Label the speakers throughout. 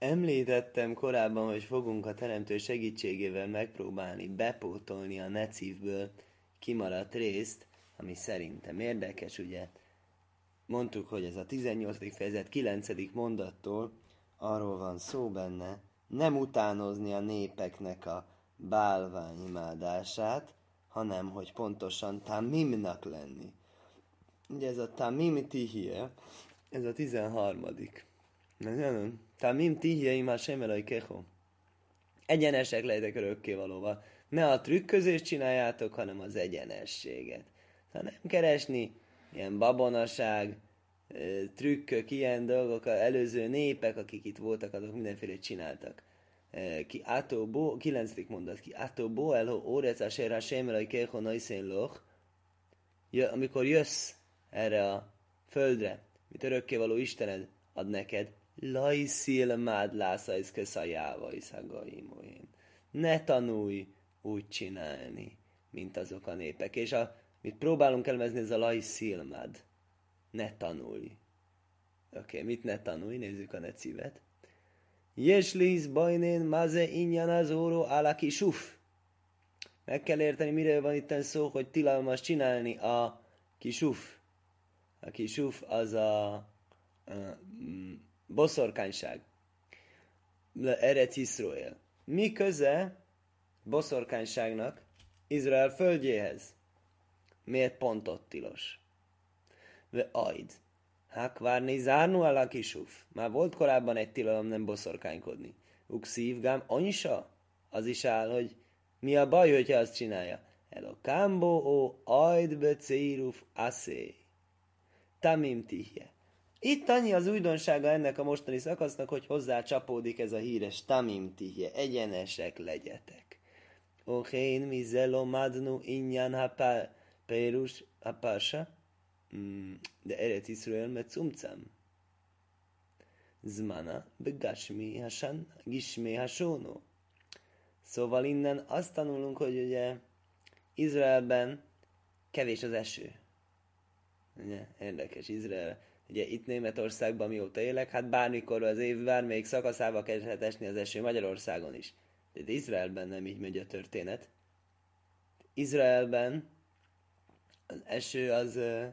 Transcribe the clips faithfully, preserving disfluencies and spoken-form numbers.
Speaker 1: Említettem korábban, hogy fogunk a teremtő segítségével megpróbálni bepótolni a necívből kimaradt részt, ami szerintem érdekes, ugye? Mondtuk, hogy ez a tizennyolcadik fejezet kilencedik mondattól arról van szó benne, nem utánozni a népeknek a bálványimádását, hanem hogy pontosan tamimnak lenni. Ugye ez a tamim tihie, ez a tizenharmadik. Tamim tihie imá semelai kecho. Egyenesek legyetek örökkévalóval. Ne a trükközést csináljátok, hanem az egyenességet. Szóval nem keresni ilyen babonaság, trükkök, ilyen dolgok, az előző népek, akik itt voltak, azok mindenféle csináltak. Ki átó bo, kilencedik mondat, ki átó bo elho órec asher hashem elai kecho naisén loch, amikor jössz erre a földre, mit örökkévaló Istened ad neked, lajszil mád lászajsz keszajáva iszagaimoén. Ne tanulj úgy csinálni, mint azok a népek. És a, mit próbálunk elmezni, ez a lajszil mád. Ne tanulj. Oké, okay, mit ne tanulj? Nézzük a necívet. Jeslisz bajnén maze inyan az óró alaki suf. Meg kell érteni, miről van itt szó, hogy tilalmas csinálni a kisuf. A kisuf az a, a mm, boszorkányság. Erec Iszrael. Mi köze boszorkányságnak Izrael földjéhez? Miért pont ott tilos? Ve ajd. Hákvárni zárnu a kisuf. Már volt korábban egy tilalom nem boszorkánykodni. Ukszívgám anysa? Az is áll, hogy mi a baj, hogyha azt csinálja? Elokámbó ó ajd be céruf aszé. Tamim tihje. Itt annyi az újdonsága ennek a mostani szakasznak, hogy hozzá csapódik ez a híres tamim tihje. Egyenesek legyetek. Ochén mi zelomadnu inyan ha pérus ha parsa. De Eretz Iszrael met cumcam. Zmana begashmi hasan gishmi hasonó. Szóval innen azt tanulunk, hogy ugye Izraelben kevés az eső. Ugye, érdekes, Izrael. Ugye itt Németországban mióta élek, hát bármikor az év bármelyik szakaszába kezdhet esni az eső, Magyarországon is. De Izraelben nem így megy a történet. Izraelben az eső az uh,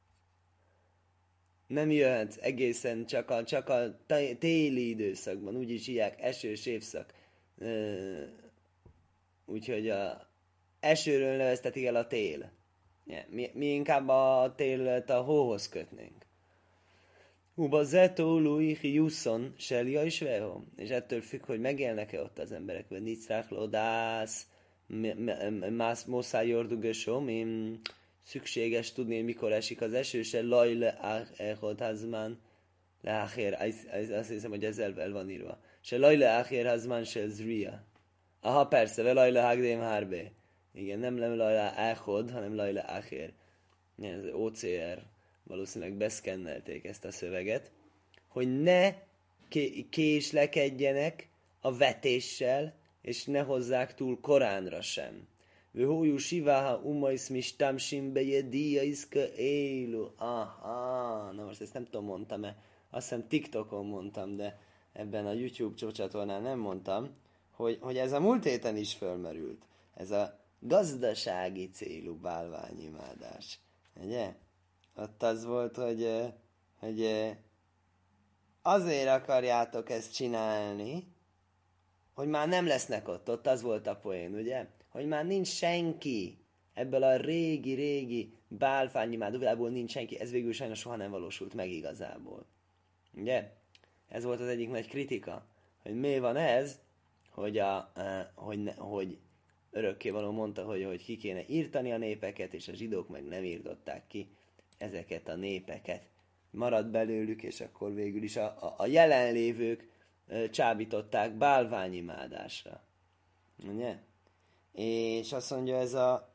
Speaker 1: nem jöhet egészen csak a, csak a téli időszakban, úgyis hívják esős évszak. Uh, úgyhogy a esőről neveztetik el a tél. Yeah, mi, mi inkább a télet a hóhoz kötnénk. Uba zetó luichi jusszon, selja is veho. És ettől függ, hogy megélnek-e ott az emberek, vagy nicrák lodász, mász moszá jordugösó, szükséges tudni, mikor esik az eső, se lajle echod hazmán leáchér, azt hiszem, hogy ez el van írva. Se lajle áchér hazmán se zria. Aha, persze, ve lajle hágdém hárbe. Igen, nem nem lajle echod, hanem lajle áchér. Ez o cé er. Valószínűleg beszkennelték ezt a szöveget, hogy ne késlekedjenek a vetéssel, és ne hozzák túl koránra sem. Vőhójú siváha umaisz mistam simbeje díjaiszka élu. Aha, na most ezt nem tudom mondtam-e. Azt hiszem TikTokon mondtam, de ebben a YouTube csatornán nem mondtam, hogy, hogy ez a múlt héten is fölmerült. Ez a gazdasági célú bálványimádás. Ugye? Ott az volt, hogy, hogy azért akarjátok ezt csinálni, hogy már nem lesznek ott. Ott az volt a poén, ugye? Hogy már nincs senki. Ebből a régi-régi bálványimádóból nincs senki. Ez végül sajnos soha nem valósult meg igazából. Ugye? Ez volt az egyik nagy kritika. Hogy mi van ez, hogy, a, hogy, ne, hogy örökkévaló mondta, hogy, hogy ki kéne írtani a népeket, és a zsidók meg nem írtották ki ezeket a népeket. Maradt belőlük, és akkor végül is a, a, a jelenlévők e, csábították bálványimádásra. Ugye? És azt mondja, ez a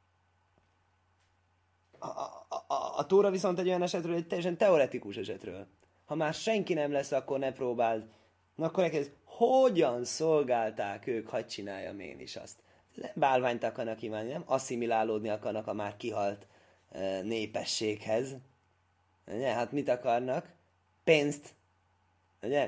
Speaker 1: a, a, a a Tóra viszont egy olyan esetről, egy teljesen teoretikus esetről. Ha már senki nem lesz, akkor ne próbáld. Na akkor elkezd, hogyan szolgálták ők, hadd csináljam én is azt. Nem bálványt akarnak imádni, nem asszimilálódni akarnak a már kihalt e, népességhez. Ugye? Hát mit akarnak? Pénzt. Ugye?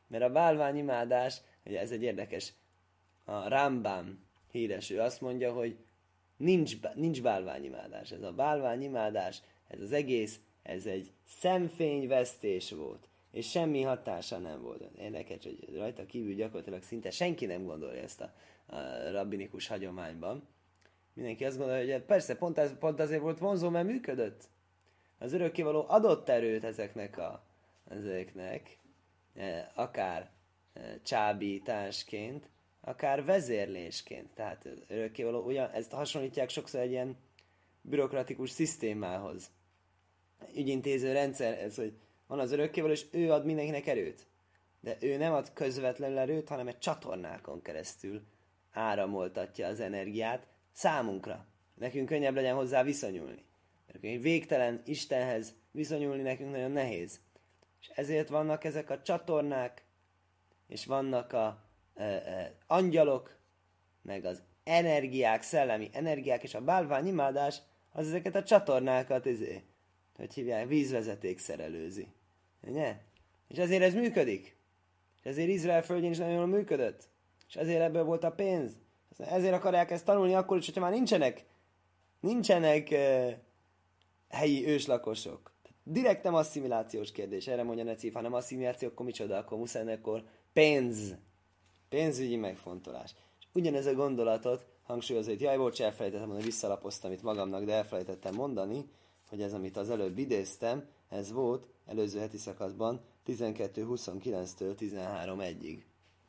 Speaker 1: Mert a bálványimádás, ugye ez egy érdekes, a Rambam híres, ő azt mondja, hogy nincs, nincs bálványimádás. Ez a bálványimádás, ez az egész, ez egy szemfényvesztés volt, és semmi hatása nem volt. Érdekes, hogy rajta kívül gyakorlatilag szinte senki nem gondolja ezt a, a rabbinikus hagyományban. Mindenki azt gondolja, hogy persze pont, ez, pont azért volt vonzó, mert működött. Az örökkévaló adott erőt ezeknek a ezeknek, akár csábításként, akár vezérlésként. Tehát örökkévaló, ugyan, ezt hasonlítják sokszor egy ilyen bürokratikus szisztémához. Ügyintéző rendszer, ez, hogy van az örökkévaló, és ő ad mindenkinek erőt. De ő nem ad közvetlenül erőt, hanem egy csatornákon keresztül áramoltatja az energiát számunkra. Nekünk könnyebb legyen hozzá viszonyulni. Mert egy végtelen Istenhez viszonyulni nekünk nagyon nehéz. És ezért vannak ezek a csatornák, és vannak a e, e, angyalok, meg az energiák, szellemi energiák, és a bálványimádás az ezeket a csatornákat, ezért, hogy hívják, vízvezeték szerelőzi. Ugye? És ezért ez működik. És ezért Izrael földjén is nagyon jól működött. És ezért ebből volt a pénz. Ezért akarják ezt tanulni akkor is, hogyha már nincsenek, nincsenek e, helyi őslakosok. Direkt nem asszimilációs kérdés, erre mondja Necif, hanem asszimiláció, akkor micsoda, akkor muszáj, akkor pénz. Pénzügyi megfontolás. És ugyanez a gondolatot hangsúlyozza, hogy jaj, bocs, elfelejtettem mondani, visszalapoztam itt magamnak, de elfelejtettem mondani, hogy ez, amit az előbb idéztem, ez volt előző heti szakaszban tizenkettő huszonkilenctől tizenhárom egyig.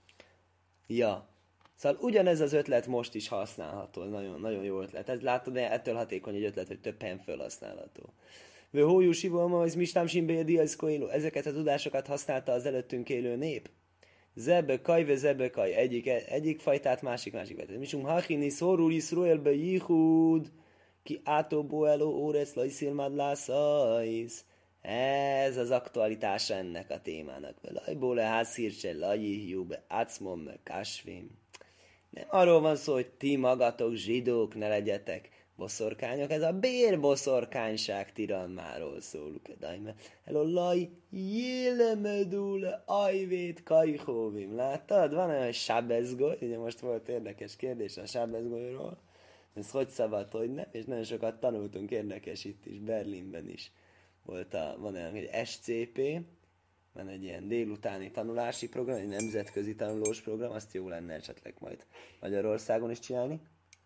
Speaker 1: Ja. Szóval ugyanez az ötlet most is használható, nagyon, nagyon jó ötlet. Ez látod, de ettől hatékony egy ötlet, hogy több helyen felhasználható. Vőhójú sivolma, ez mistám simbédi, ezeket a tudásokat használta az előttünk élő nép. Zebekaj, ve zebekaj, egyik, egyik fajtát, másik, másik fajtát. Misum hachini szorul Iszruelbe jihud, ki átóbó eló óresz lajszilmad lászajsz. Ez az aktualitása ennek a témának. Lajból le hászírse lajihjú be ácmon meg kásvim. Nem arról van szó, hogy ti magatok zsidók ne legyetek boszorkányok, ez a bérboszorkányság tilalmáról szól. Hello, laj, jélemedule, ajvét, kajhóvim. Láttad? Van olyan sábezgoly, ugye most volt érdekes kérdés a sábezgolyról. Ez hogy szabad, hogy nem? És nagyon sokat tanultunk, érdekes itt is, Berlinben is. Volt a, van olyan, hogy es cé pé, van egy ilyen délutáni tanulási program, egy nemzetközi tanulós program, azt jó lenne esetleg majd Magyarországon is csinálni.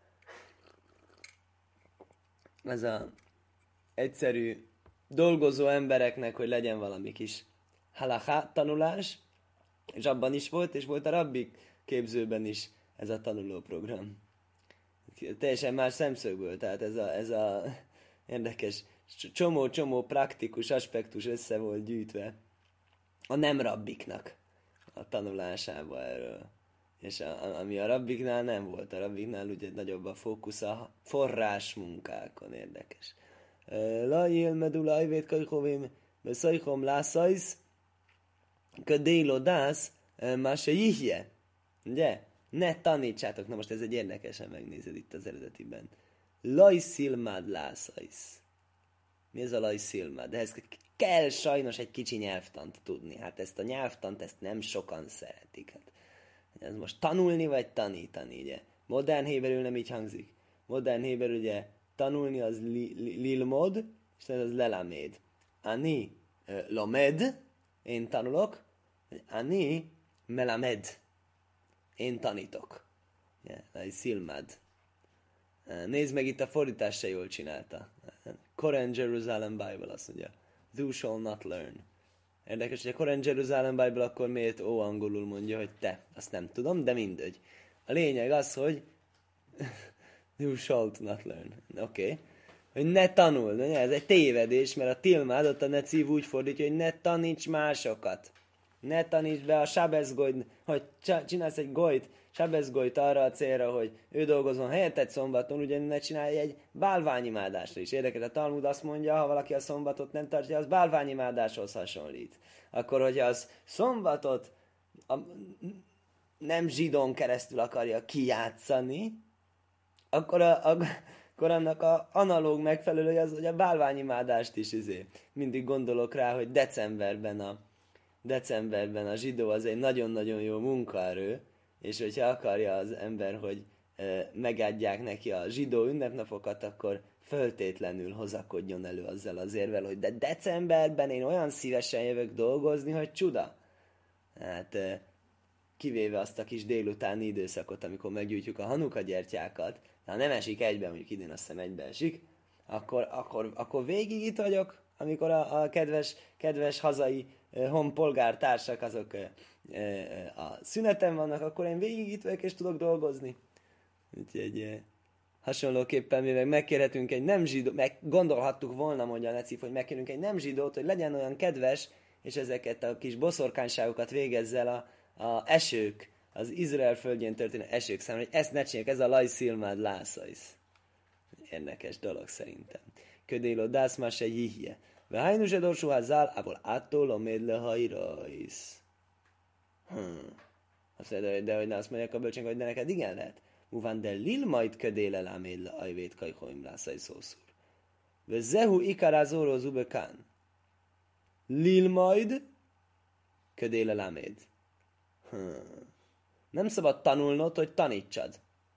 Speaker 1: Ez a egyszerű dolgozó embereknek, hogy legyen valami kis halaká tanulás, és abban is volt, és volt a rabbik képzőben is ez a tanulóprogram. Teljesen más szemszögből, tehát ez a, ez a érdekes, csomó-csomó praktikus aspektus össze volt gyűjtve a nem rabbiknak a tanulásába erről. És a, ami a rabbiknál nem volt. A rabbiknál ugye nagyobb a fókusz a forrás munkákon, érdekes. Lajél medula ajvét kajhovém beszajhom lászajsz ködélo dász már se jihje. Ugye? Ne tanítsátok. Na most ez egy érdekesen megnézed itt az eredetiben. Lajszilmád lászajsz. Mi ez a lajszilmád? Ehhez kell sajnos egy kicsi nyelvtant tudni. Hát ezt a nyelvtant, ezt nem sokan szeretik. Hát ez most tanulni vagy tanítani, ugye? Modern héberül nem így hangzik. Modern héberül ugye tanulni az li, li, lilmod, és ez az lelaméd. Ani uh, lomed, én tanulok, ani melamed, én tanítok. Yeah, szilmad. Uh, nézd meg, itt a fordítás se jól csinálta. Koran Jerusalem Bible azt mondja, thou shall not learn. Érdekes, hogy a Koran Jerusalem Bible akkor miért ó angolul mondja, hogy te. Azt nem tudom, de mindegy. A lényeg az, hogy you shall not learn. Oké. Okay. Hogy ne tanuld. Ez egy tévedés, mert a tilmád ott a necív úgy fordítja, hogy ne taníts másokat. Ne taníts be a sábezgolyt, hogy csinálsz egy golyt, sábezgolyt arra a célra, hogy ő dolgozzon helyetted szombaton, ugyan ne csinálj egy bálványimádásra is. Érdekes, a Talmud azt mondja, ha valaki a szombatot nem tartja, az bálványimádáshoz hasonlít. Akkor, hogyha az szombatot a nem zsidón keresztül akarja kijátszani, akkor, a, a, akkor annak a analóg megfelelője az, hogy a bálványimádást is izé. Mindig gondolok rá, hogy decemberben a decemberben a zsidó az egy nagyon-nagyon jó munkaerő, és hogyha akarja az ember, hogy e, megadják neki a zsidó ünnepnapokat, akkor föltétlenül hozakodjon elő azzal az érvel, hogy de decemberben én olyan szívesen jövök dolgozni, hogy csuda. Hát e, kivéve azt a kis délutáni időszakot, amikor meggyújtjuk a hanuka gyertyákat, de ha nem esik egyben, mondjuk idén azt hiszem egyben esik, akkor, akkor, akkor végig itt vagyok, amikor a, a kedves, kedves hazai eh, honpolgártársak azok eh, eh, a szüneten vannak, akkor én végig itt vagyok és tudok dolgozni. Úgyhogy eh, hasonlóképpen mi meg megkérhetünk egy nem zsidót, meg gondolhattuk volna, mondja a Necif, hogy megkérünk egy nem zsidót, hogy legyen olyan kedves, és ezeket a kis boszorkányságokat végezzel a, a esők, az Izrael földjén történő esők számára, hogy ezt ne csinálják, ez a lajszilmád lászaisz. Érdekes dolog szerintem. Ködélo dász más egy hihje. Ve hajnus edorsú házál, abból attól a médle hajrajsz. Hmm. Azt mondja, de hogy azt mondják a bölcsönk, hogy de neked igen lehet. Muván de lil majd ködéle lá médle ajvét kajhoim lászai szószúr. Ve zehu ikarázóró zubekán. Lil majd ködéle lá méd. Hmm. Nem szabad tanulnod, hogy tanítsad.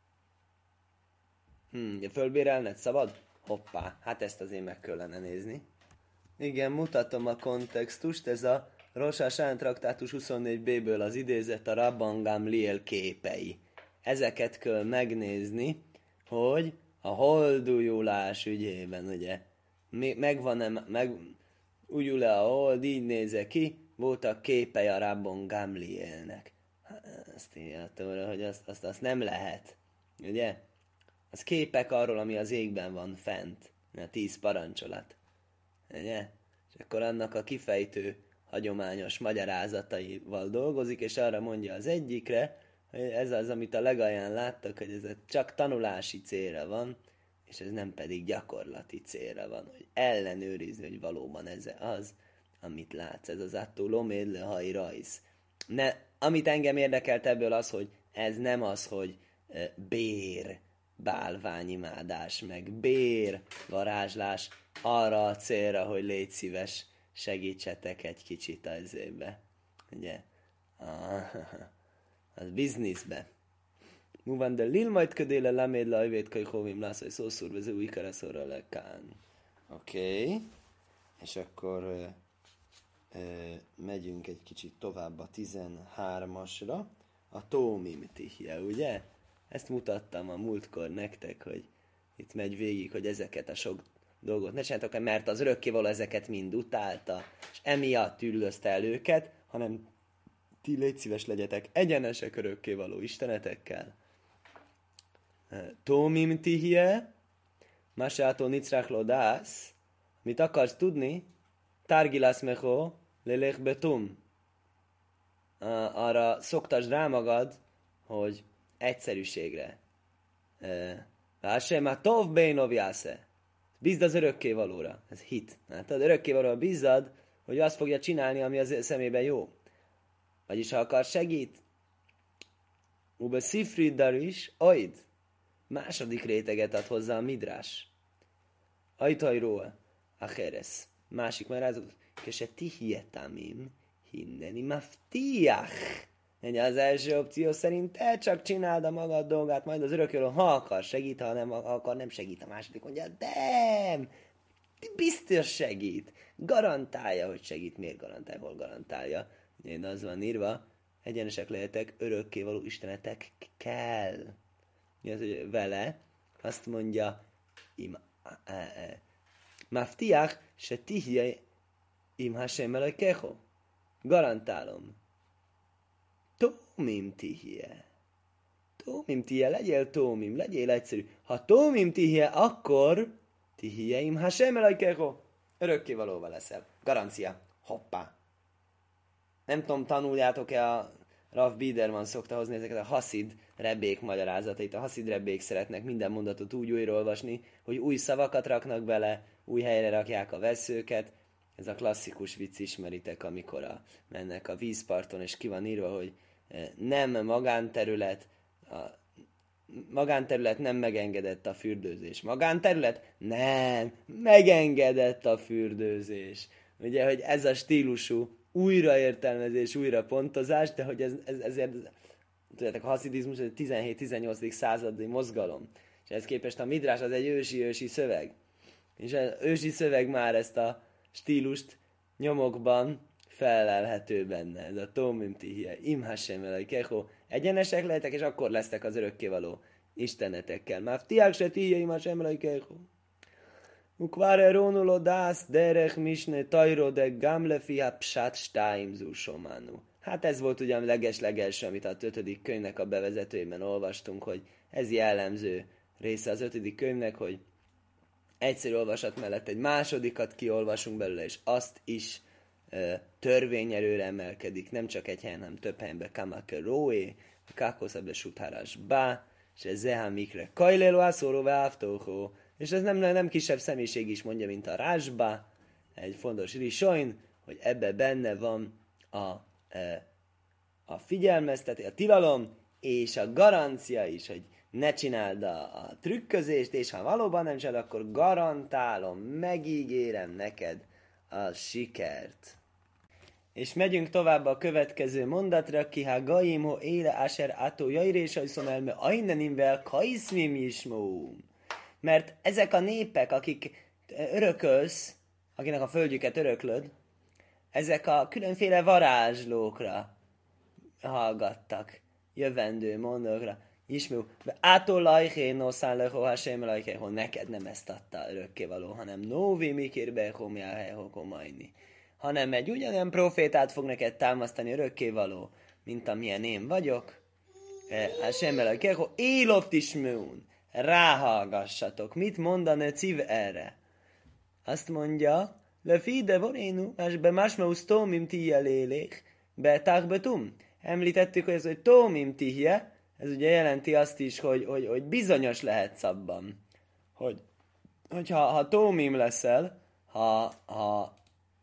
Speaker 1: Hmm, ja, fölbérelned szabad? Hoppá, hát ezt azért meg kellene nézni. Igen, mutatom a kontextust, ez a Rosh Hashanah traktátus huszonnégy bé-ből az idézett a Rabban Gamliel képei. Ezeket kell megnézni, hogy a holdújulás ügyében, ugye, megvan-e, meg, újul-e a hold, így néze ki, voltak képei a Rabban Gamlielnek. Azt írja, hogy azt, azt, azt nem lehet, ugye? Az képek arról, ami az égben van fent, a tíz parancsolat, ugye? És akkor annak a kifejtő, hagyományos magyarázataival dolgozik, és arra mondja az egyikre, hogy ez az, amit a legalján láttak, hogy ez csak tanulási célra van, és ez nem pedig gyakorlati célra van, hogy ellenőrizni, hogy valóban ez az, amit látsz. Ez az attól lomédle haj rajsz. Ne, amit engem érdekelt ebből az, hogy ez nem az, hogy e, bér bálványimádás, meg bér varázslás arra a célra, hogy légy szíves, segítsetek egy kicsit az évbe. Ugye? Ah, az bizniszbe. Múvan de lil majd ködéle leméd lajvét kölyhovim lász, hogy szószúr vező új kereszorra lekán. Oké. Okay. És akkor ö, ö, megyünk egy kicsit tovább a tizenhármasra. A tómim tihje, ugye? Ezt mutattam a múltkor nektek, hogy itt megy végig, hogy ezeket a sok dolgot ne csináltok, mert az örökkévaló ezeket mind utálta, és emiatt üldözte el őket, hanem ti légy szíves legyetek egyenesek örökkévaló istenetekkel. Tómim tihje, masától nicrach lodász, mit akarsz tudni? Tárgilász mecho, lelech betum. Arra szoktasd rá magad, hogy egyszerűségre. Lássem, hát tov bénov jásze. Bízd az örökkévalóra. Ez hit. Hát az örökkévalóra bízzad, hogy azt fogja csinálni, ami az szemében jó. Vagyis ha akar segít, ube szifriddar is, oid. Második réteget ad hozzá a midrás. Ajtajról a heresz. Másik magyarázat, kese tihietamim, hinneni maftiach. Ennyi az első opció szerint te csak csináld a magad dolgát, majd az örökkévaló, ha akar segít, ha nem ha akar, nem segít. A második mondja, de biztos segít. Garantálja, hogy segít. Miért garantálja? Hol garantálja? Én az van írva, egyenesek lehetek, örökkévaló istenetek kell. Az, hogy vele azt mondja, im, e, e, maftiach, se tihje im hasem elikecho. Garantálom. Tómim tihje. Tómim tihje, legyél tómim, legyél egyszerű. Ha tómim tihje, akkor tihje im hasem elikecho. Örökkévalóval leszel. Garancia. Hoppá. Nem tudom, tanuljátok-e, a Rav Biderman szokta hozni ezeket a haszid rebbék magyarázatait. A haszid rebbék szeretnek minden mondatot úgy újraolvasni, hogy új szavakat raknak bele, új helyre rakják a veszőket. Ez a klasszikus vicc, ismeritek, amikor a, mennek a vízparton, és ki van írva, hogy nem magánterület, a magánterület nem megengedett a fürdőzés. Magánterület? Nem, megengedett a fürdőzés. Ugye, hogy ez a stílusú újraértelmezés, újrapontozás, de hogy ez, ez, ezért, tudjátok, a haszidizmus egy tizenhét-tizennyolcadik századi mozgalom. És ehhez képest a midrás az egy ősi-ősi szöveg. És az ősi szöveg már ezt a stílust nyomokban felelhető benne. Ez a Tómim Tihie, Im Hashem Elikecho. Egyenesek lehetek, és akkor lesztek az örökkévaló istenetekkel. Máftiák se Tihie, Im Hashem Elikecho. Ukvare rónulo dász, derech misne tajro de gamlefia psát stáim zúsománu. Hát ez volt ugyan leges-legelső, amit a ötödik könyvnek a bevezetőjében olvastunk, hogy ez jellemző része az ötödik könyvnek, hogy egyszerű olvasat mellett egy másodikat kiolvasunk belőle, és azt is e, törvényerőre emelkedik, nem csak egy helyen, hanem több helyen, kamake róé, kákoszabbe sutárás bá, és ez zehá mikre kajlélo ászóró váftóhó, és ez nem, nem kisebb személyiség is mondja, mint a rásba, egy fontos risojn, hogy ebbe benne van a, e, a figyelmeztetés, a tilalom, és a garancia is, hogy ne csináld a, a trükközést, és ha valóban nem csinálod, akkor garantálom, megígérem neked a sikert. És megyünk tovább a következő mondatra, ki ha gaimho éle áser átó jairésajszom elme aineninvel kaiszmim ismóm. Mert ezek a népek, akik örökölsz, akinek a földjüket öröklöd, ezek a különféle varázslókra hallgattak, jövendő mondókra. Ismú, átolajhé noszán lehó hasém lajhého, neked nem ezt adta örökkévaló, hanem nóvi mikir behomjáhého komajni. Hanem egy ugyanilyen profétát fog neked támasztani örökkévaló, mint amilyen én vagyok. Hasém lajhého, éloft ismún, ráhallgassatok. Mit mondaná Civ erre? Azt mondja, lefide vorénu, más be másmeusz tómim tihje lélék, beták betum. Említettük, hogy ez, hogy tómim tihje, ez ugye jelenti azt is, hogy, hogy, hogy bizonyos lehetsz abban. Hogy, hogyha ha tómim leszel, ha, ha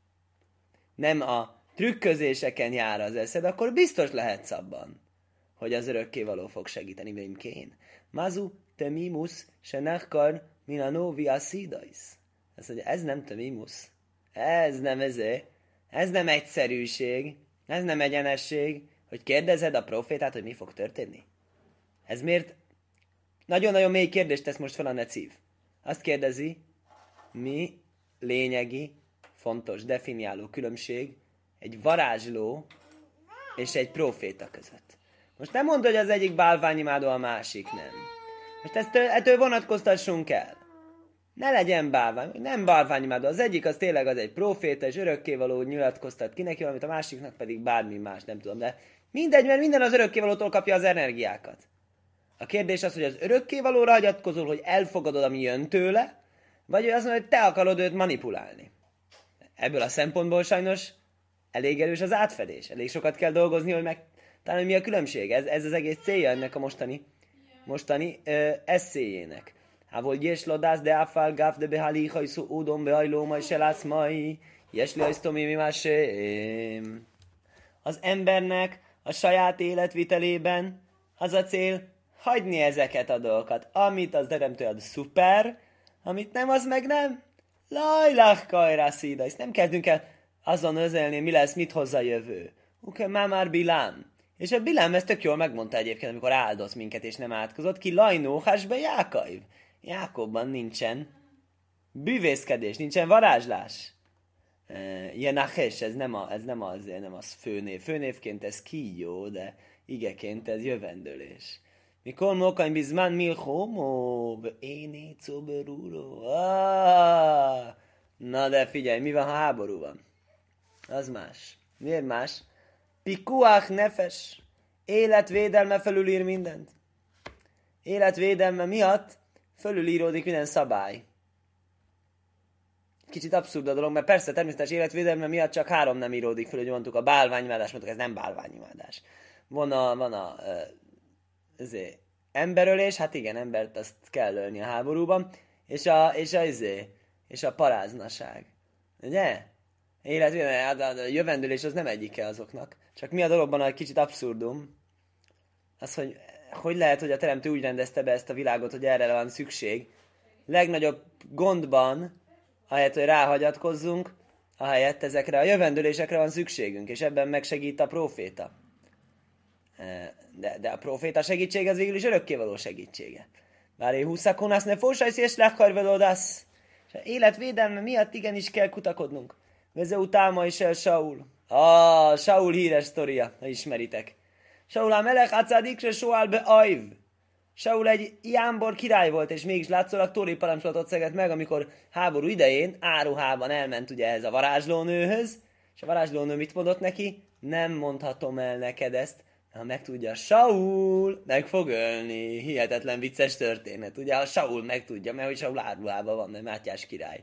Speaker 1: nem a trükközéseken jár az eszed, akkor biztos lehetsz abban, hogy az örökkévaló fog segíteni vémkén. Mazu temimus se nachkar mina novi asidais. Azt mondja, ez nem temimus. Ez nem ezé. Ez nem egyszerűség. Ez nem egyenesség, hogy kérdezed a profétát, hogy mi fog történni. Ez miért? Nagyon-nagyon mély kérdést tesz most fel a Necív. Azt kérdezi, mi lényegi, fontos, definiáló különbség egy varázsló és egy proféta között. Most nem mondod, hogy az egyik bálványimádó, a másik nem. Most ezt, ettől vonatkoztassunk el. Ne legyen bálvány, nem bálványimádó. Az egyik az tényleg az egy proféta, és örökkévaló nyilatkoztat ki neki valamit, a másiknak pedig bármi más, nem tudom. De mindegy, mert minden az örökkévalótól kapja az energiákat. A kérdés az, hogy az örökkévalóra hagyatkozol, hogy elfogadod, ami jön tőle, vagy az, hogy te akarod őt manipulálni. Ebből a szempontból sajnos elég erős az átfedés. Elég sokat kell dolgozni, hogy megtalálni, mi a különbség. Ez, ez az egész célja ennek a mostani, mostani ö, eszéjének. Hávol jes lodász de áfál gáf de behálí hajszó údon behajló majd se látsz mai, jes li hajsztomi mi másém. Az embernek a saját életvitelében az a cél, hagyni ezeket a dolgokat. Amit az teremtő ad szuper, amit nem, az meg nem. Lajlach kajrá szída. És nem kezdünk el azon özelni, mi lesz, mit hoz a jövő. Uke, már már Bilám. És a Bilám ezt tök jól megmondta egyébként, amikor áldoz minket, és nem átkozott ki. Lajnóhásbe Jákaiv. Jákobban nincsen bűvészkedés, nincsen varázslás. Jenaches, ez nem, a, ez nem az, nem az főnév. Főnévként ez kígyó, de igeként ez jövendőlés. Mikor mokaim bizmán milchomó, éné coberúró. Na de figyelj, mi van, ha háború van? Az más. Miért más? Pikuach nefes. Életvédelme felülír mindent. Életvédelme miatt fölülíródik minden szabály. Kicsit abszurd a dolog, mert persze természetes életvédelme miatt csak három nem íródik föl, hogy mondtuk a bálványimádás, mondtuk, ez nem bálványimádás. Van a, van a ezért, emberölés, hát igen, embert azt kell ölni a háborúban, és a, és a, ezért, és a paráznaság. Ugye? Életvédelme, a, a jövendőlés az nem egyike azoknak. Csak mi a dologban a kicsit abszurdum, az, hogy hogy lehet, hogy a teremtő úgy rendezte be ezt a világot, hogy erre van szükség. Legnagyobb gondban, ahelyett, hogy ráhagyatkozzunk,
Speaker 2: ahelyett ezekre a jövendőlésekre van szükségünk, és ebben megsegít a próféta. De, de a próféta segítség az végül is örökkévaló segítsége. Bár én húszakonász ne fósajsz és lekarvelódász. És életvédelme miatt igenis kell kutakodnunk. Vezeu táma is el Saul. Ah, Saul híres sztoria, ha ismeritek. Saul a melech acadikre soál be ajv. Saul egy jámbor király volt, és mégis látszólag tóri parancsolatot szegett meg, amikor háború idején áruhában elment ugye ehhez a varázslónőhöz, és a varázslónő mit mondott neki? Nem mondhatom el neked ezt, ha megtudja Saul, meg fog ölni. Hihetetlen vicces történet. Ugye a Saul megtudja, mert hogy Saul áruhában van, nem Mátyás király.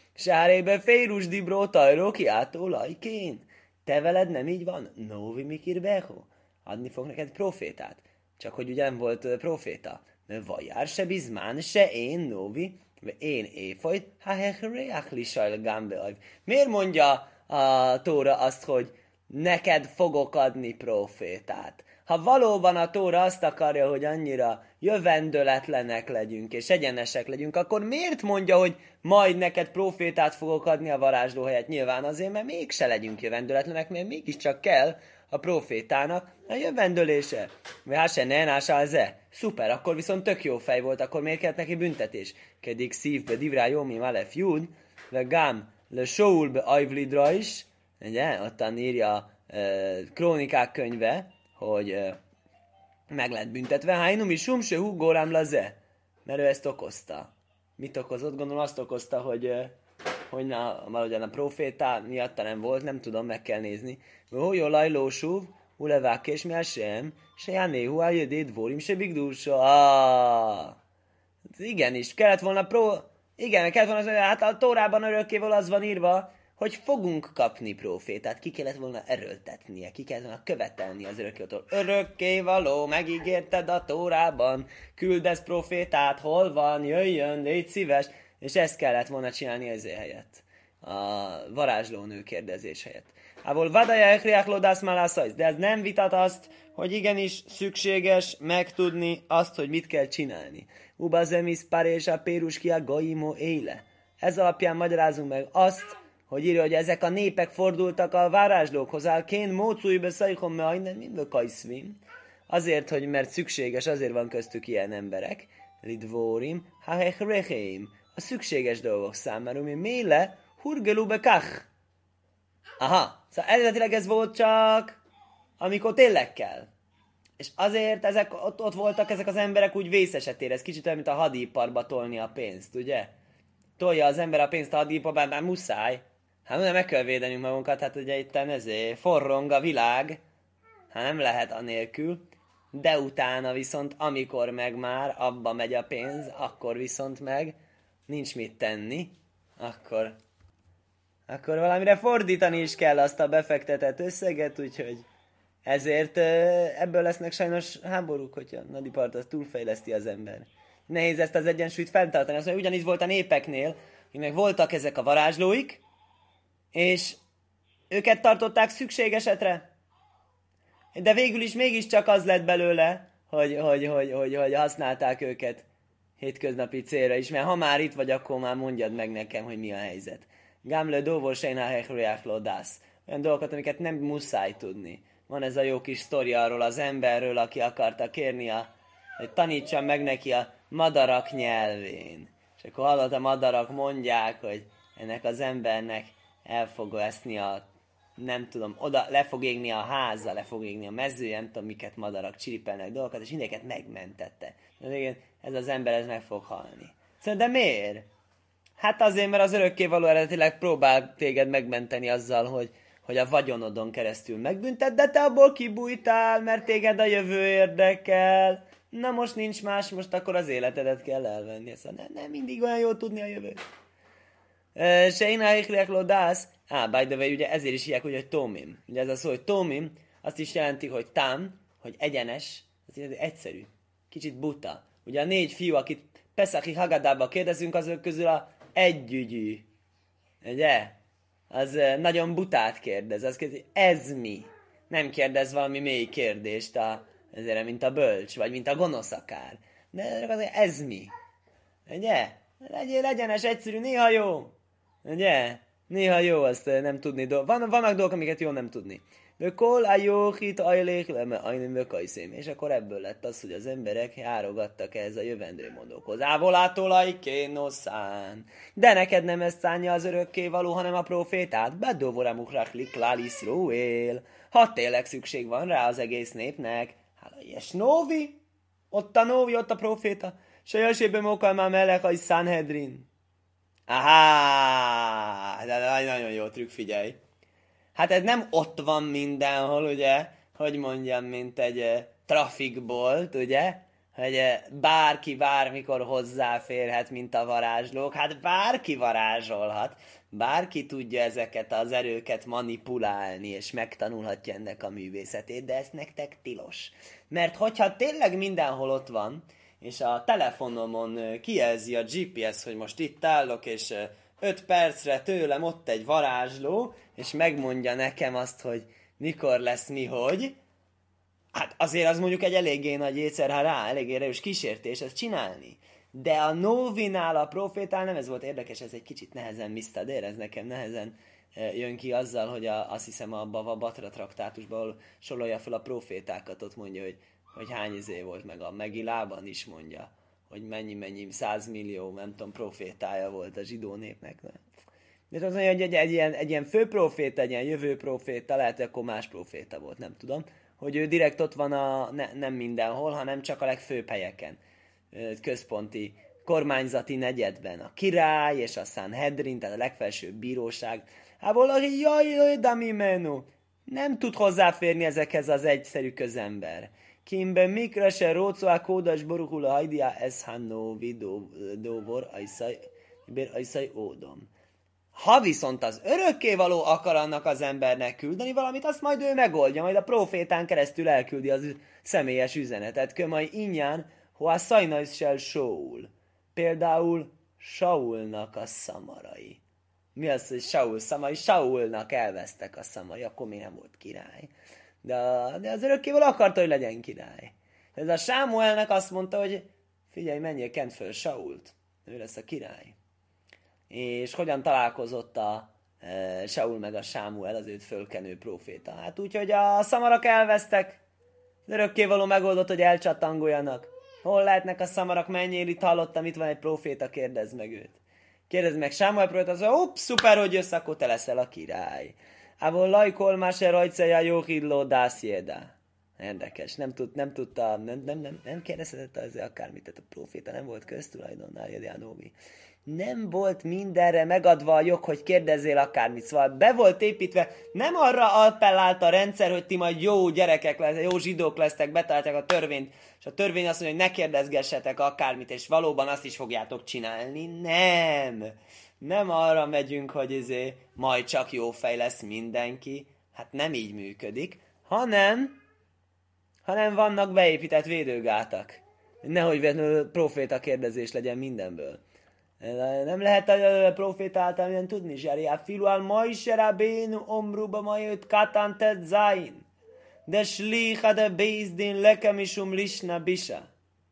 Speaker 2: Sárébe férus dibró tajró kiáltó lajkén. Te veled nem így van? Novi mikir beho. Adni fog neked profétát. Csak hogy ugye nem volt proféta. Vajár se bizmán, se én, Novi, én éjfajt, ha hechreach li sajl gambeajv. Miért mondja a Tóra azt, hogy neked fogok adni profétát? Ha valóban a Tóra azt akarja, hogy annyira jövendőletlenek legyünk, és egyenesek legyünk, akkor miért mondja, hogy majd neked profétát fogok adni a varázsló helyett? Nyilván azért, mert mégse legyünk jövendőletlenek, mert mégiscsak kell a profétának a jövendőlése. Hát se ne, nása ze. Szuper, akkor viszont tök jó fej volt, akkor miért kellett neki büntetés? Kedik szívbe divrá jómi malef júd, le gám le soulbe ajvlidra is, ugye, ottan írja e, Krónikák könyve, hogy e, meg lett büntetve, hájnum is sum se húgórám laze, mert ő ezt okozta. Mit okozott? Gondolom azt okozta, hogy e, hogy na, valahogyan a profétá miatta nem volt, nem tudom, meg kell nézni. Hogy lajlósúv, ulevák és mi a sem, se jánéhu a jödéd vorim se bigdúsa. Ah, igenis, kellett volna pro... Igen, kellett volna, hát a Tórában örökkévaló az van írva, hogy fogunk kapni profétát. Ki kellett volna erőltetnie, ki kellett volna követelni az örökkévalótól. Örökkévaló, megígérted a Tórában, küldesz profétát, hol van, jöjjön, légy szíves. És ezt kellett volna csinálni ezért helyett. A varázslónő kérdezés helyett. Ávol vadaja ekriáklódász málászajsz, de ez nem vitat azt, hogy igenis szükséges megtudni azt, hogy mit kell csinálni. Uba zemis parésa péruskia gaimo éle. Ez alapján magyarázunk meg azt, hogy írja, hogy ezek a népek fordultak a varázslókhoz, álkén mócújbe szajkom me ajnen mindbe kajszvim. Azért, hogy mert szükséges, azért van köztük ilyen emberek. Lidvórim, hahechrecheim. A szükséges dolgok számára, mi méle, hurgelube kach. Aha, szóval eredetileg ez volt csak, amikor tényleg kell. És azért ezek, ott, ott voltak ezek az emberek úgy vész esetére, ez kicsit olyan, mint a hadiparba tolni a pénzt, ugye? Tolja az ember a pénzt a hadiparba, már muszáj. Hát nem meg kell védenünk magunkat, hát ugye itt ezért forrong a világ, hát nem lehet anélkül. De utána viszont, amikor meg már abba megy a pénz, akkor viszont meg nincs mit tenni, akkor, akkor valamire fordítani is kell azt a befektetett összeget, úgyhogy ezért ebből lesznek sajnos háborúk, hogyha a Nadipart az túlfejleszti az ember. Nehéz ezt az egyensúlyt fenntartani, azt mondja, ugyanígy volt a népeknél, hogy voltak ezek a varázslóik, és őket tartották szükség esetre, de végül is mégiscsak az lett belőle, hogy, hogy, hogy, hogy, hogy használták őket hétköznapi célra is, mert ha már itt vagy, akkor már mondjad meg nekem, hogy mi a helyzet. Gamle dóvor sejnál hechrujáklódász. Olyan dolgokat, amiket nem muszáj tudni. Van ez a jó kis sztori arról az emberről, aki akarta kérni, a, hogy tanítsa meg neki a madarak nyelvén. És akkor hallott a madarak mondják, hogy ennek az embernek el fog veszni a, nem tudom, oda le fog égni a háza, le fog égni a mezője, nem tudom, miket madarak csiripelnek dolgokat, és mindeket megmentette. De igen, ez az ember ez meg fog halni. Szóval, de miért? Hát azért, mert az örökkévaló eredetileg próbál téged megmenteni azzal, hogy, hogy a vagyonodon keresztül megbüntet, de te abból kibújtál, mert téged a jövő érdekel. Na most nincs más, most akkor az életedet kell elvenni. Szóval nem, nem mindig olyan jó tudni a jövőt. Sejna Hichliaklódász. Á, by the way, ugye ezért is hívják, hogy Tómim. Ugye ez a szó, hogy Tómim, azt is jelenti, hogy tám, hogy egyenes, az jelenti, egyszerű. Kicsit buta. Ugye a négy fiú, akit Peszachi Hagadába kérdezünk, azok közül a együgyű. Ugye? Az nagyon butát kérdez. Az kérdezi, ez mi? Nem kérdez valami mély kérdést, a, ezért, mint a bölcs, vagy mint a gonosz akár. De azért ez mi? Ugye? Legyél egyenes, egyszerű, néha jó. Ugye? Néha jó azt nem tudni. Van, vannak dolgok, amiket jó nem tudni. Kol a jóhit ajlék leme ajnim vökajszém. És akkor ebből lett az, hogy az emberek járogattak ez a jövendő mondókhoz. Ávolától kénoszán. De neked nem ezt szánja az örökké való, hanem a profétát. Bedóvoramukrachlik lálisz róél. Ha tényleg szükség van rá az egész népnek. Hála ilyes nóvi. Ott a nóvi, ott a proféta. Se jösségben mókal már melek a Sanhedrin. Ahá, de nagyon jó trükk, figyelj. Hát ez nem ott van mindenhol, ugye, hogy mondjam, mint egy trafikbolt, ugye, hogy bárki bármikor hozzáférhet, mint a varázslók. Hát bárki varázsolhat, bárki tudja ezeket az erőket manipulálni, és megtanulhatja ennek a művészetét, de ez nektek tilos. Mert hogyha tényleg mindenhol ott van, és a telefonomon kijelzi a gé pé es, hogy most itt állok, és öt percre tőlem ott egy varázsló, és megmondja nekem azt, hogy mikor lesz mi, hogy, hát azért az mondjuk egy eléggé nagy étszer, ha rá, eléggé erős kísértés ezt csinálni. De a Novinál, a profétál nem ez volt érdekes, ez egy kicsit nehezen misztadér, ez nekem nehezen jön ki azzal, hogy a, azt hiszem a Bava Batra traktátusban sorolja fel a profétákat, ott mondja, hogy hogy hány izé volt, meg a Megilában is mondja, hogy mennyi-mennyi százmillió, nem tudom, profétája volt a zsidó népnek. De azt mondja, hogy egy, egy, ilyen, egy ilyen főproféta, egy ilyen jövő proféta, lehet, hogy akkor más proféta volt, nem tudom, hogy ő direkt ott van a, ne, nem mindenhol, hanem csak a legfőbb helyeken, központi kormányzati negyedben, a király és a Sanhedrin, tehát a legfelsőbb bíróság. Hát valaki, jaj, jaj, dami menu, nem tud hozzáférni ezekhez az egyszerű közember. Kimben mikre se rócóá kódas borúhula hajdiá ez hannó vidóvor ajszaj ódom. Ha viszont az örökkévaló akar annak az embernek küldeni valamit, azt majd ő megoldja, majd a profétán keresztül elküldi az személyes üzenetet. Kö majd innyán, hoa szajnajsz sel Saul. Például Saulnak a szamarai. Mi az, hogy Saul szamai? Saulnak elvesztek a szamai, akkor még nem volt király. De, a, de az örökkévaló akarta, hogy legyen király. Ez a Sámuelnek azt mondta, hogy figyelj, menjél, kent föl Sault. Ő lesz a király. És hogyan találkozott a e, Saul meg a Sámuel, az őt fölkenő próféta? Hát úgy, hogy a szamarak elvesztek, az örökkévaló megoldott, hogy elcsatangoljanak. Hol lehetnek a szamarak, menjél, itt hallottam, itt van egy próféta, kérdezd meg őt. Kérdezd meg Sámuel próféta, az mondja, upp, szuper, hogy jössz, akkor te leszel a király. Ávol lajkol máse rajceja jóhidló dászjéda. Érdekes, nem, tud, nem tudta, nem, nem, nem, nem kérdezhetett az akármit, tehát a próféta nem volt köztulajdonnál, Jediánóvi. Nem volt mindenre megadva a jog, hogy kérdezzél akármit, szóval be volt építve, nem arra appellált a rendszer, hogy ti majd jó gyerekek lesztek, jó zsidók lesztek, betartják a törvényt, és a törvény azt mondja, hogy ne kérdezgessetek akármit, és valóban azt is fogjátok csinálni. Nem! Nem arra megyünk, hogy izé, majd csak jó fej lesz mindenki. Hát nem így működik, hanem, hanem vannak beépített védőgátak. Nehogy proféta kérdezés legyen mindenből. Nem lehet a proféta által minden tudni, Zseri. A filuál ma is serabénu omruba majött katantet zain. De slicha de bézdin lekemisum lisna bisa.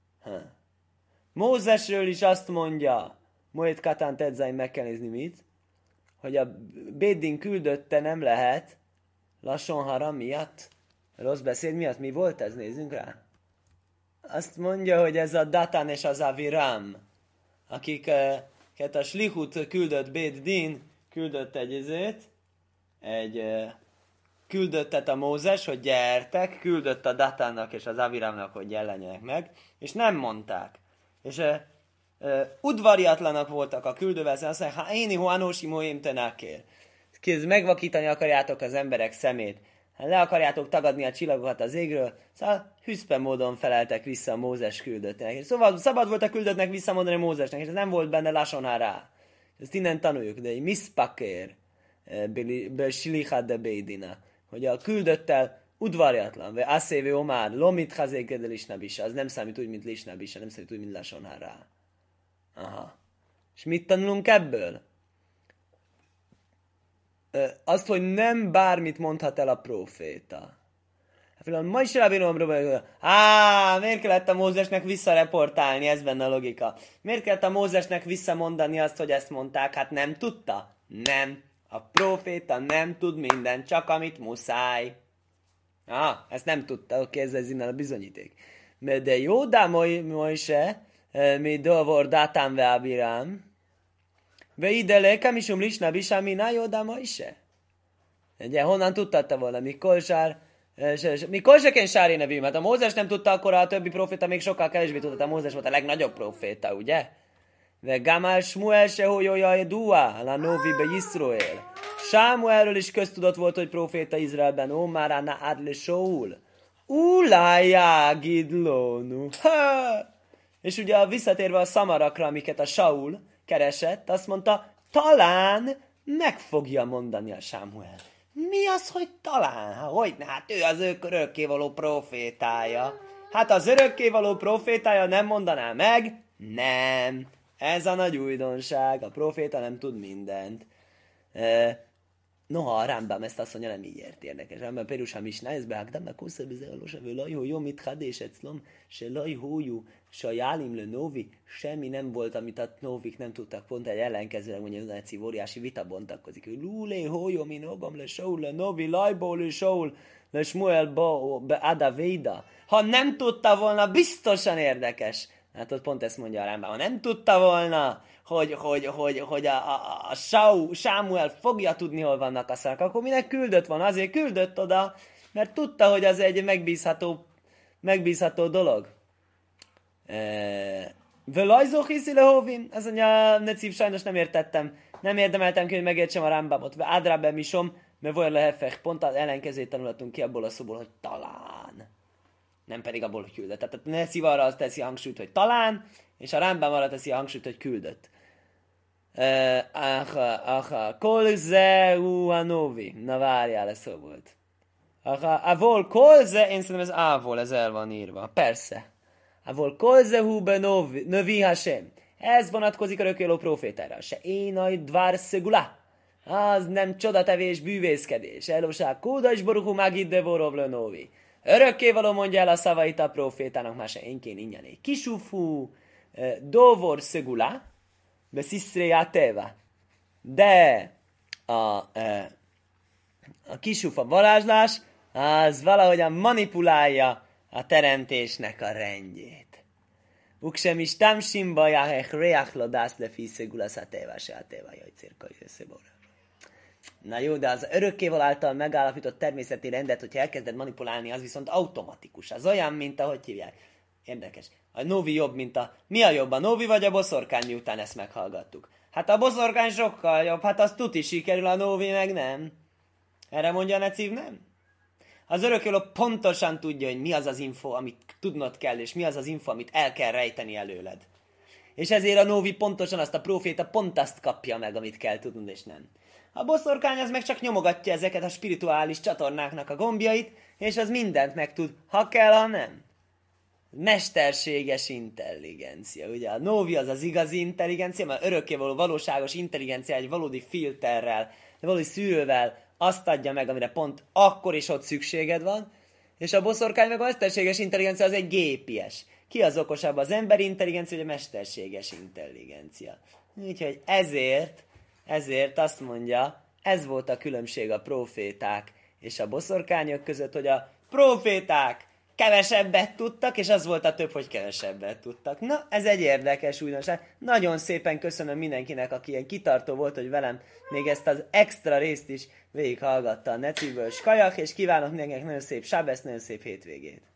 Speaker 2: Mózesről is azt mondja, Moed Katán Tedzain, meg kell nézni mit, hogy a Bédin küldötte nem lehet Lashon Hara miatt, rossz beszéd miatt. Mi volt ez? Nézzünk rá. Azt mondja, hogy ez a Datan és az Aviram, akiket a Slihut küldött Bédin, küldött egy ezét, egy küldöttet a Mózes, hogy gyertek, küldött a Datannak és az Aviramnak, hogy jelenjenek meg, és nem mondták. És Uh, udvariatlanak voltak a küldővel, azt mondják, ha éni hoanósi moém tenákér. Kéz megvakítani akarjátok az emberek szemét, le akarjátok tagadni a csillagokat az égről, szóval hüszpe módon feleltek vissza a Mózes küldöttnek. Szóval szabad volt a küldöttnek visszamondani Mózesnek, és ez nem volt benne Lashon rá. Ezt innen tanuljuk, de egy miszpakér besilichad de bédina, hogy a küldöttel udvariatlan, vagy asszévé omár, lomit hazékedel isnabisa, az nem számít úgy, mint lisnabisa, nem számít úgy, mint Lashon rá. Aha. És mit tanulunk ebből? Ö, azt, hogy nem bármit mondhat el a próféta. Hát, ma is elbírom, á, miért kellett a Mózesnek visszareportálni, ez benne a logika. Miért kellett a Mózesnek visszamondani azt, hogy ezt mondták? Hát nem tudta? Nem. A proféta nem tud mindent, csak amit muszáj. Ah, ezt nem tudta, oké, ez az innen a bizonyíték. De jó, de Mojse, mi dolvor dátán ve abirám, ve ide lekem isum lisna bisami na jó, de Mojse. Ugye, honnan tudtatta volna, mikor sár, mikor se kén sári nevű, mert a Mózes nem tudta, akkor a többi proféta még sokkal kevésbé tudta, a Mózes volt a legnagyobb proféta, ugye? De Gamál Smuel se hójója dua, la novi be Yisroel. Sámuelről is köztudott volt, hogy proféta Izraelben, ó már na adle Saul. Ulájá gidlónu. És ugye visszatérve a szamarakra, amiket a Saul keresett, azt mondta, talán meg fogja mondani a Sámuel. Mi az, hogy talán? Hát, hogy ne? Hát ő az ő örökkévaló profétája. Hát az örökkévaló profétája nem mondaná meg? Nem. Ez a nagy újdonság. A proféta nem tud mindent. E, noha a Rambam ezt azt mondja, nem így ért érdekes. Rambam Perusha Mishnah, ez behágdam, meg hosszabb ez a losa, laj hójú, mit hadés etszlom, se laj hójú, se a jálim le novi, semmi nem volt, amit a novik nem tudtak, pont egy ellenkezőleg mondja, hogy egy óriási vita bontakozik. Lulé hójú, min ogam le Saul, le novi, lajból le Saul, le Shmuel be ada véda. Ha nem tudta volna, biztosan érdekes. Hát ott pont ezt mondja a Rambam. Ha nem tudta volna, hogy, hogy, hogy, hogy a, a, a Saul, Sámuel fogja tudni, hol vannak a szarak, akkor minek küldött van? Azért küldött oda, mert tudta, hogy az egy megbízható, megbízható dolog. Völajzó hiszi lehovin? Ez mondja, Necív, sajnos nem értettem. Nem érdemeltem ki, hogy megértsem a Rambamot. Ádrábben misom, mert volt lehefek. Pont az ellenkezőt tanulhatunk ki abból a szóból, hogy talán. Nem pedig abból, hogy küldött. Tehát Necív arra azt teszi a hangsúlyt, hogy talán, és a Rambam arra teszi a hangsúlyt, hogy küldött. Aha, aha, kolze uanovi. Na várjál, ez szó volt. Aha, avol kolze, én szerintem ez ávol, ez el van írva. Persze. Avol kolze hu benovi hasem. Ez vonatkozik a örökkévaló profétára. Se énaj dvár szegula. Az nem csodatevés, bűvészkedés. Elosá kódais boruchu magid devorov lenovi. Örökkévaló mondja el a szavait a profétának, már se énkén ingyené. Kisufú, dovor szegula, be sziszréjá teva. De a, a kisufa varázslás, az valahogyan manipulálja a teremtésnek a rendjét. Uksem is tamsim bajahech reachlodász le fi szegula szateva se a teva jaj cirkai összebora. Na jó, de az örökkévaló által megállapított természeti rendet, hogyha elkezded manipulálni, az viszont automatikus. Az olyan, mint a, hogy hívják. Érdekes. A Novi jobb, mint a... Mi a jobb, a Novi vagy a boszorkány, miután ezt meghallgattuk? Hát a boszorkány sokkal jobb, hát az tuti sikerül, a Novi meg nem. Erre mondja a Necív, nem? Az örökkévaló pontosan tudja, hogy mi az az info, amit tudnod kell, és mi az az info, amit el kell rejteni előled. És ezért a Novi pontosan azt a proféta pont azt kapja meg, amit kell tudnod, és nem. A boszorkány az meg csak nyomogatja ezeket a spirituális csatornáknak a gombjait, és az mindent megtud, ha kell, ha nem. Mesterséges intelligencia. Ugye a Novi az az igazi intelligencia, mert örökkévaló valóságos intelligencia egy valódi filterrel, valódi szűrővel azt adja meg, amire pont akkor is ott szükséged van, és a boszorkány meg a mesterséges intelligencia az egy gépies. Ki az okosabb, az emberi intelligencia, vagy a mesterséges intelligencia? Úgyhogy ezért Ezért azt mondja, ez volt a különbség a proféták és a boszorkányok között, hogy a proféták kevesebbet tudtak, és az volt a több, hogy kevesebbet tudtak. Na, ez egy érdekes újdonság. Nagyon szépen köszönöm mindenkinek, aki ilyen kitartó volt, hogy velem még ezt az extra részt is végighallgatta a Necívből Skajak, és kívánok mindenkinek nagyon szép sábeszt, nagyon szép hétvégét.